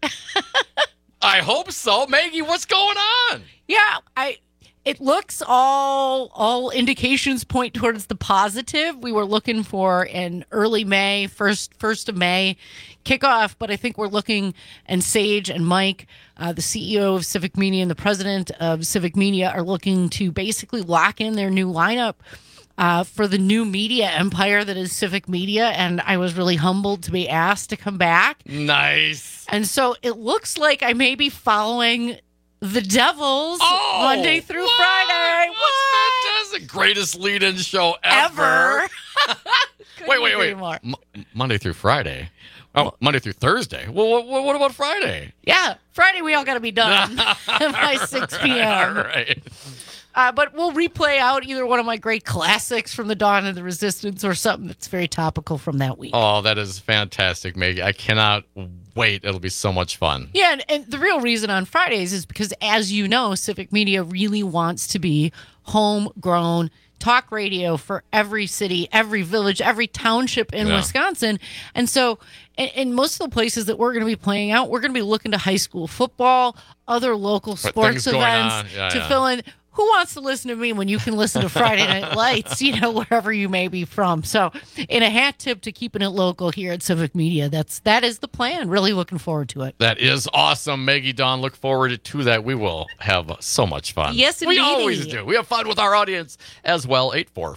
I hope so. Maggie, what's going on? Yeah, it looks all indications point towards the positive. We were looking for an early May, first of May kickoff, but I think we're looking, and Sage and Mike, the CEO of Civic Media and the president of Civic Media, are looking to basically lock in their new lineup for the new media empire that is Civic Media, and I was really humbled to be asked to come back. Nice. And so it looks like I may be following the Devils Monday through Friday. What? Fantastic. Greatest lead-in show ever. Wait. Monday through Friday? Oh, Monday through Thursday. Well, what about Friday? Yeah, Friday we all got to be done by 6 p.m. All right. But we'll replay out either one of my great classics from the Dawn of the Resistance or something that's very topical from that week. Oh, that is fantastic, Maggie. I cannot wait. It'll be so much fun. Yeah, and the real reason on Fridays is because, as you know, Civic Media really wants to be homegrown talk radio for every city, every village, every township in Wisconsin. And so in most of the places that we're going to be playing out, we're going to be looking to high school football, other local sports events to fill in. Who wants to listen to me when you can listen to Friday Night Lights, wherever you may be from? So in a hat tip to keeping it local here at Civic Media, that is the plan. Really looking forward to it. That is awesome, Maggie Dawn. Look forward to that. We will have so much fun. Yes, indeed. We always do. We have fun with our audience as well.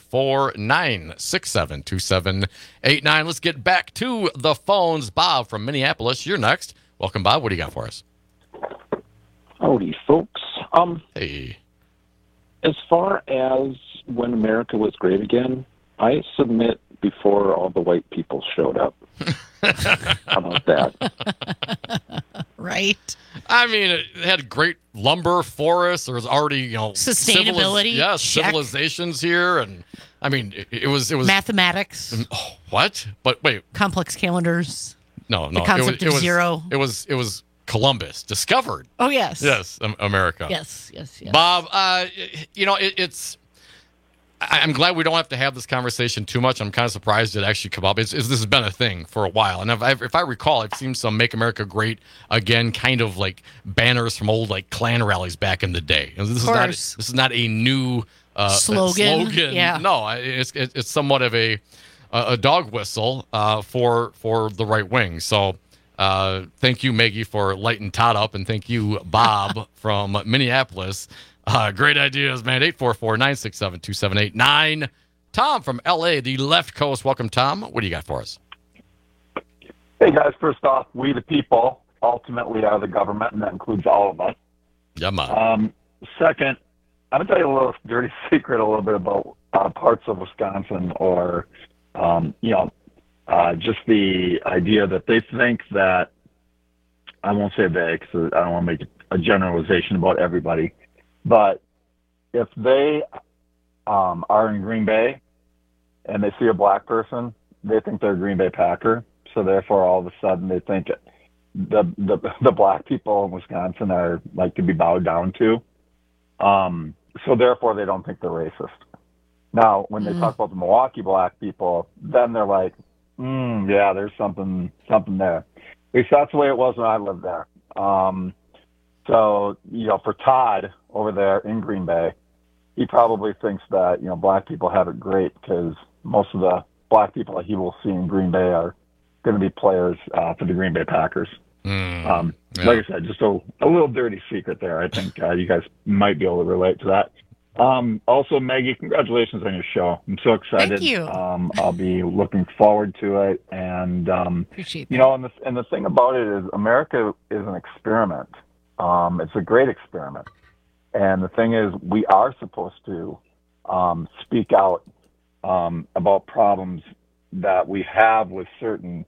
844-967-2789. Let's get back to the phones. Bob from Minneapolis, you're next. Welcome, Bob. What do you got for us? Howdy, folks. Hey. As far as when America was great again, I submit before all the white people showed up. How about that? Right. I mean, it had great lumber forests. There was already, sustainability. Civilizations here, and I mean, it was mathematics. Oh, what? But wait, complex calendars. No. The concept of zero. It was Columbus discovered. Oh, yes. Yes, America. Yes. Bob, it's... I'm glad we don't have to have this conversation too much. I'm kind of surprised it actually came up. This has been a thing for a while. And if I recall, I've seen some Make America Great Again kind of like banners from old like Klan rallies back in the day. And this is not a new slogan. Yeah. No, it's somewhat of a dog whistle for the right wing. So thank you, Maggie, for lighting Todd up, and thank you, Bob from Minneapolis. Great ideas, man. 844-967-2789. Tom from L.A., the left coast. Welcome, Tom. What do you got for us? Hey, guys. First off, we the people ultimately are the government, and that includes all of us. Yeah, man. Second, I'm going to tell you a little dirty secret a little bit about parts of Wisconsin or, just the idea that they think that, I won't say they because I don't want to make a generalization about everybody, but if they are in Green Bay and they see a black person, they think they're a Green Bay Packer, so therefore all of a sudden they think the black people in Wisconsin are like to be bowed down to. So therefore they don't think they're racist. Now, when they talk about the Milwaukee black people, then they're like, yeah, there's something there. At least that's the way it was when I lived there. So, for Todd over there in Green Bay, he probably thinks that, black people have it great because most of the black people that he will see in Green Bay are going to be players for the Green Bay Packers. Like I said, just a little dirty secret there. I think you guys might be able to relate to that. Also, Maggie, congratulations on your show. I'm so excited. Thank you. I'll be looking forward to it. And, appreciate that. And the thing about it is America is an experiment. It's a great experiment. And the thing is, we are supposed to speak out about problems that we have with certain,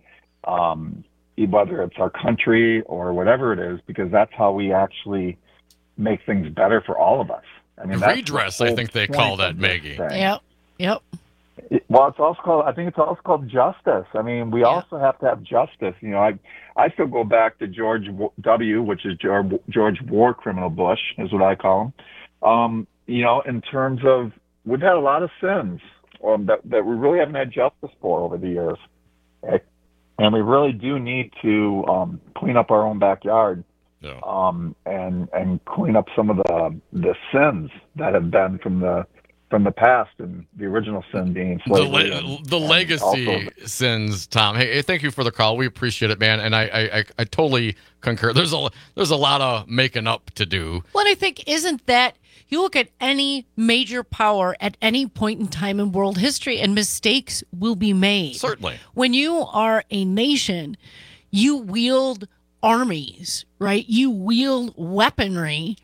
whether it's our country or whatever it is, because that's how we actually make things better for all of us. I mean, redress, I think they call that, Maggie. Yep. Well, it's also called. I think it's also called justice. I mean, we also have to have justice. I still go back to George W., which is George War Criminal Bush, is what I call him. In terms of we've had a lot of sins that we really haven't had justice for over the years, and we really do need to clean up our own backyard. Yeah. And clean up some of the sins that have been from the past, and the original sin being slavery. The legacy sins, Tom. Hey, thank you for the call. We appreciate it, man. And I totally concur. There's a lot of making up to do. Well, and I think isn't that you look at any major power at any point in time in world history, and mistakes will be made. Certainly. When you are a nation, you wield armies, right? You wield weaponry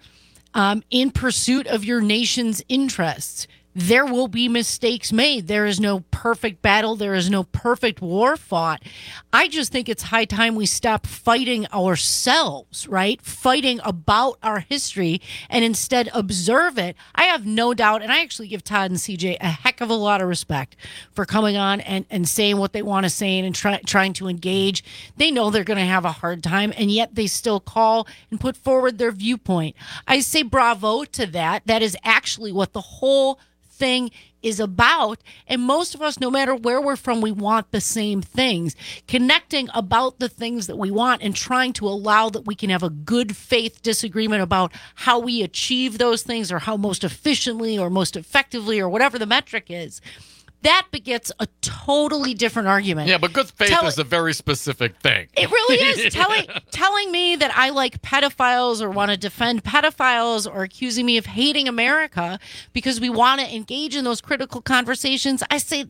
in pursuit of your nation's interests. There will be mistakes made. There is no perfect battle. There is no perfect war fought. I just think it's high time we stop fighting ourselves, right? Fighting about our history and instead observe it. I have no doubt, and I actually give Todd and CJ a heck of a lot of respect for coming on and saying what they want to say and trying to engage. They know they're going to have a hard time, and yet they still call and put forward their viewpoint. I say bravo to that. That is actually what the whole thing is about. And most of us, no matter where we're from, we want the same things. Connecting about the things that we want and trying to allow that we can have a good faith disagreement about how we achieve those things or how most efficiently or most effectively or whatever the metric is. That begets a totally different argument. Yeah, but good faith is a very specific thing. It really is. Telling me that I like pedophiles or want to defend pedophiles or accusing me of hating America because we want to engage in those critical conversations, I say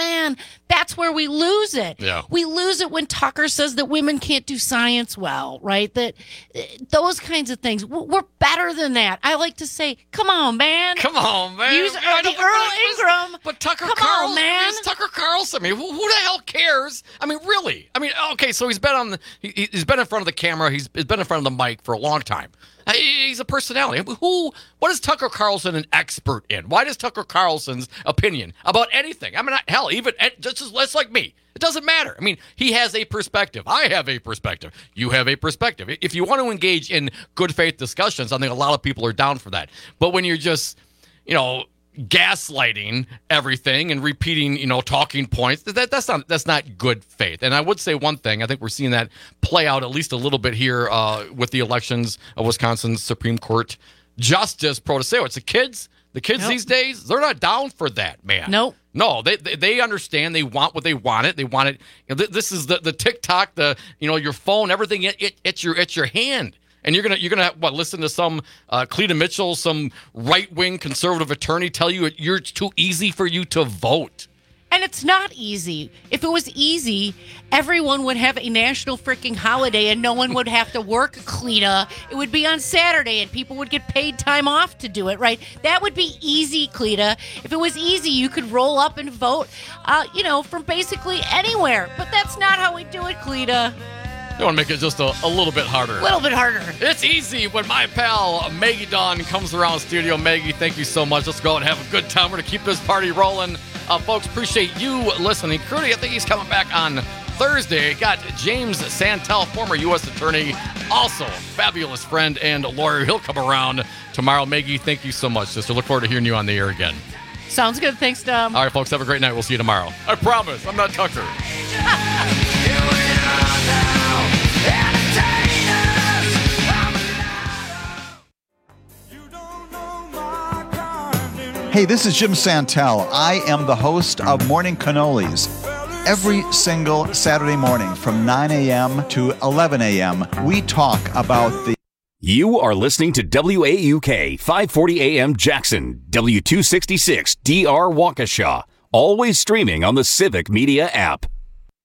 that's where we lose it. Yeah. We lose it when Tucker says that women can't do science well, right? That those kinds of things. We're better than that. I like to say, come on, man. Come on, man. Use Earl Ingram. But Tucker Come Carlson. on, man. It's Tucker Carlson. I mean, who the hell cares? I mean, really? I mean, okay, so he's been he's been in front of the camera. He's been in front of the mic for a long time. He's a personality. What is Tucker Carlson an expert in? Why does Tucker Carlson's opinion about anything? I mean, hell, even just less like me. It doesn't matter. I mean, he has a perspective. I have a perspective. You have a perspective. If you want to engage in good faith discussions, I think a lot of people are down for that. But when you're just, gaslighting everything and repeating, talking points, that's not good faith. And I would say one thing, I think we're seeing that play out at least a little bit here with the elections of Wisconsin's Supreme Court Justice Protaseo. It's the kids these days, they're not down for that, man. Nope. No, they understand. They want what they wanted. They want it. This is the TikTok, your phone, everything. It's your hand. And you're gonna listen to some Cleta Mitchell, some right-wing conservative attorney tell you it's too easy for you to vote. And it's not easy. If it was easy, everyone would have a national freaking holiday and no one would have to work, Cleta. It would be on Saturday and people would get paid time off to do it, right? That would be easy, Cleta. If it was easy, you could roll up and vote, from basically anywhere. But that's not how we do it, Cleta. You want to make it just a little bit harder. A little bit harder. It's easy when my pal Maggie Dawn comes around studio. Maggie, thank you so much. Let's go and have a good time. We're going to keep this party rolling. Folks, appreciate you listening. Crudy, I think he's coming back on Thursday. Got James Santel, former U.S. attorney, also fabulous friend and lawyer. He'll come around tomorrow. Maggie, thank you so much, sister. Look forward to hearing you on the air again. Sounds good. Thanks, Dom. All right, folks, have a great night. We'll see you tomorrow. I promise. I'm not Tucker. Hey, this is Jim Santel. I am the host of Morning Cannolis. Every single Saturday morning from 9 a.m. to 11 a.m., we talk about the... You are listening to WAUK 540 AM Jackson, W266 DR Waukesha, always streaming on the Civic Media app.